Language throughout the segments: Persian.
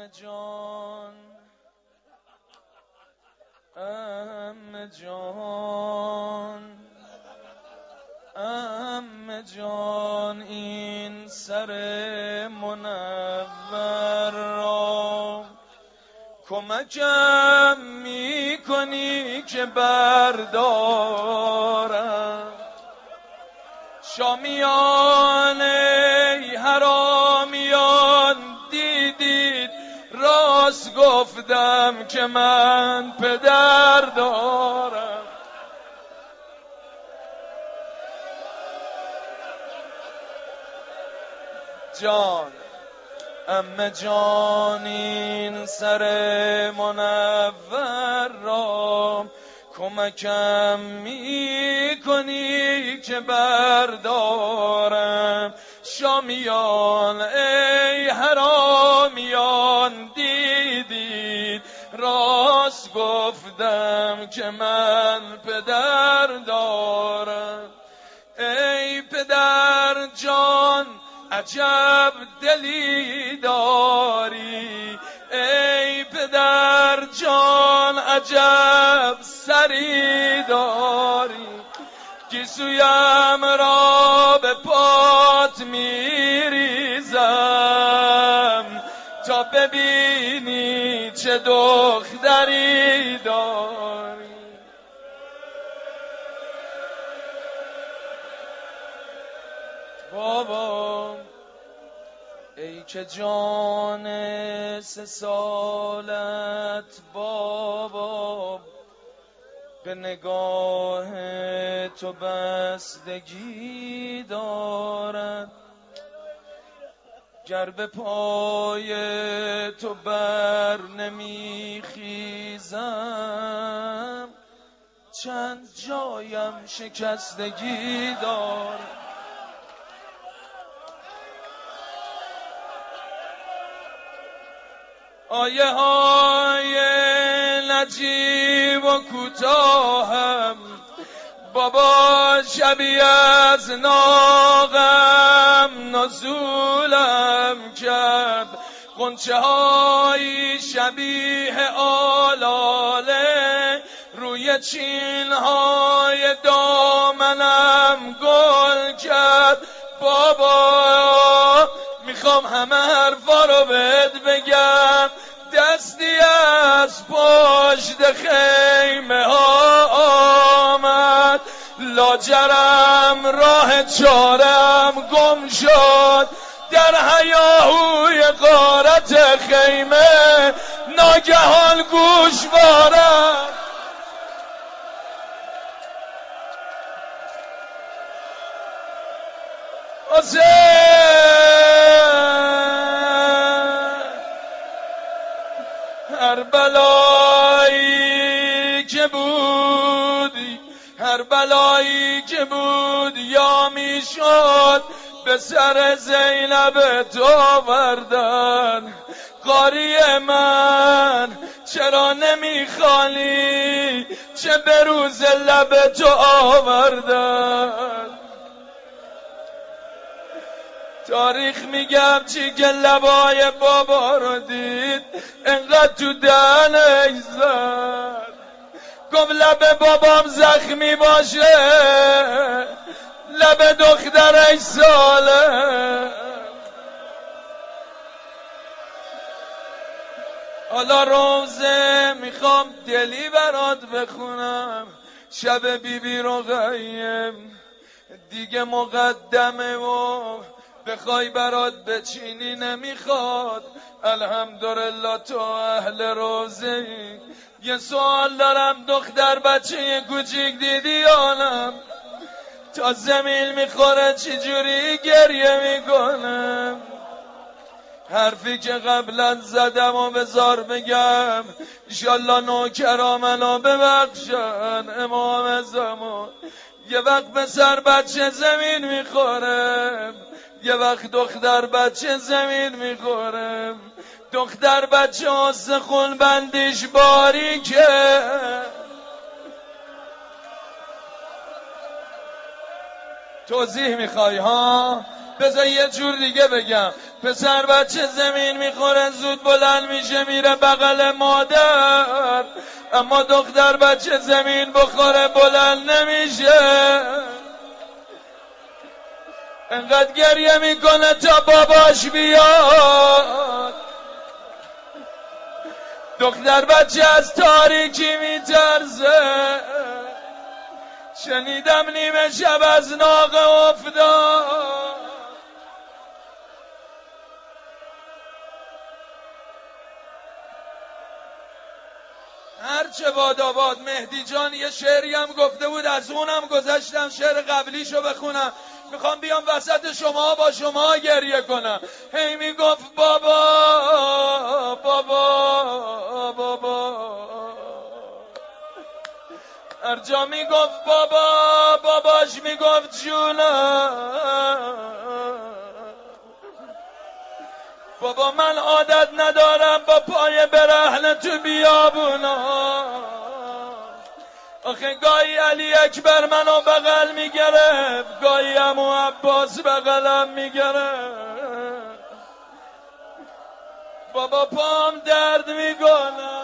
جان عمه جان عمه جان این سر منور را کمکم میکنی که بردارم شامیان ای حرامیان دیدید راست گفتم که من پدر دارم جان عمه جان این سر منور را کمکم میکنی که بردارم شامیان ای حرامیان دیدید راست گفتم که من پدر دارم ای پدر جان عجب دلی داری ای پدر جان عجب سری داری گیسویم را به پات میریزم تا ببینی چه دختری داری بابا ای که جان 3 سالت بابا به نگاه تو بستگی دارد گر به پای تو بر نمیخیزم چند جایم شکستگی دارد آیه های نجیب و کوتاهم بابا شبیه از ناغم نزولم کرد غنچه های شبیه آلاله روی چین های دامنم گل کرد بابا میخوام همه حرفا رو بهت بگم دستی از پشت خیمه ها آمد لاجرم راه چارم گم شد در هیاهوی غارت خیمه ناگهان گوشوارم هر بلایی که بود یا میشد به سر زینب تو آوردن قاری من چرا نمیخوانی چه به روز لب تو آوردن تاریخ میگم چی که لبای بابا رو دید انقدر تو دهنش زد گفت لب بابام زخمی باشه لب دخترش ساله حالا روزه میخوام دلی برات بخونم شب بیبی رقیم دیگه مقدمه و بخوای برات بچینی نمیخواد الحمدلله تو اهل روزه یه سوال دارم دختر بچه کوچیک دیدی آنم تا زمین میخوره چی جوری گریه میکنم حرفی که قبلا زدم و بذار بگم انشالله نوکرامنا ببخشن امام زمان یه وقت پسر بچه زمین میخورم یه وقت دختر بچه زمین میخورم دختر بچه استخون بندیش باریکه توضیح میخوای ها بذار یه جور دیگه بگم. پسر بچه زمین میخوره زود بلند میشه میره بغل مادر، اما دختر بچه زمین بخوره بلند نمیشه. انقدر گریه میکنه تا باباش بیاد. دختر بچه از تاریکی میترسه. شنیدم نیمه شب از ناقه افتاد. هرچه باداباد. مهدی جان یه شعری هم گفته بود، از اونم گذشتم شعر قبلیشو بخونم. میخوام بیام وسط شما با شما گریه کنم. هی میگفت بابا بابا بابا، هر جا میگفت بابا باباش میگفت جونم. بابا من عادت ندارم با پای برهنه تو بیابونا. آخه گاهی علی اکبر منو بغل میگرفت، گاهی عمو عباس بغلم میگرفت. بابا پام درد میکنه.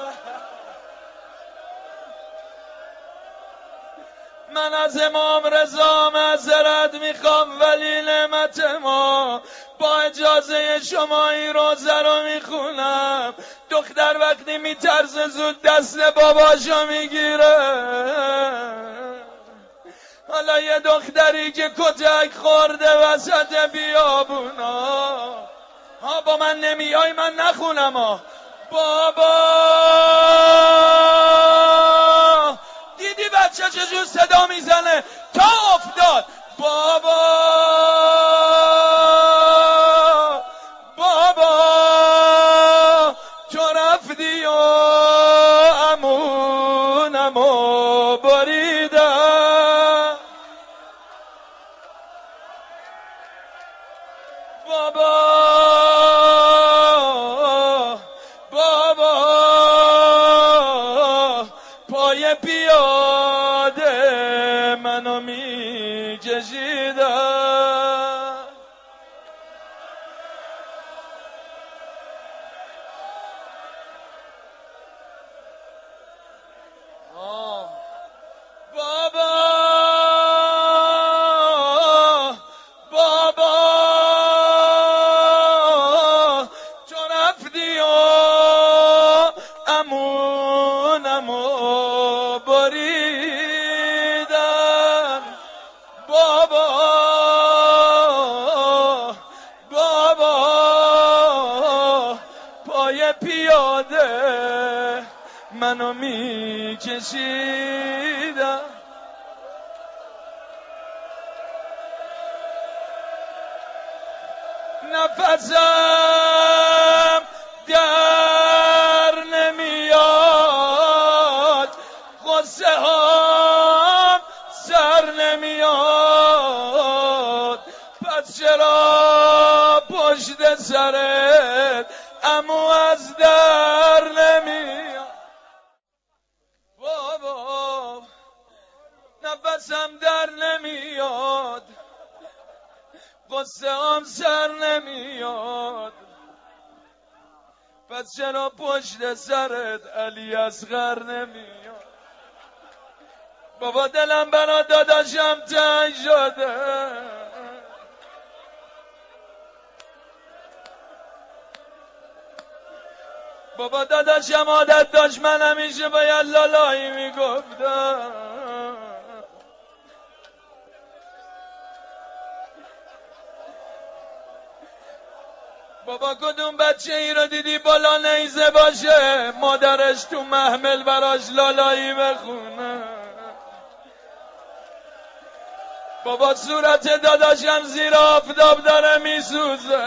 من از امام رضا معذرت میخوام، ولی نعمت ما با اجازه شما این روزه رو میخونم. دختر وقتی میترسه زود دست باباشو میگیره. حالا یه دختری که کتک خورده وسط بیابونا، ها با من نمیای من نخونم ها. بابا دیدی بچه چجور صدا میزنه تا افتاد. بابا بابا تو رفتی و امونمو بریدم. بابا بابا پای پیاده منو میکشیدم. بابا بابا تو رفتی و امونمو بریدن. بابا بابا پای پیاده منو میکشیدن. نفسم در نمیاد، غصه هام سر نمیاد. پس چرا پشت سرت عمو از در نمیاد؟ بابا نفسم در نمیاد، غصه هم سر نمیاد. پس چرا پشت سرت علی اصغر نمیاد؟ بابا دلم برا داداشم تنگ شده. بابا داداشم عادت داشت من همیشه باید لالایی میگفتم. بابا کدوم بچه ای رو دیدی بالا نیزه باشه مادرش تو محمل براش لالایی بخونه؟ بابا صورت داداشم زیر آفتاب داره میسوزه.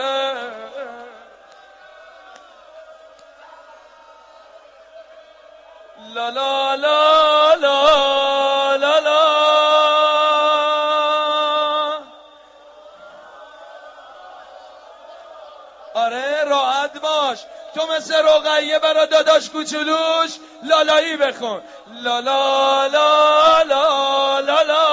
لا لا لا لا لا لا. آره راحت باش، تو مثل رقیه برا داداش کوچولوش لالایی بخون. لا لا لا لا لا لا.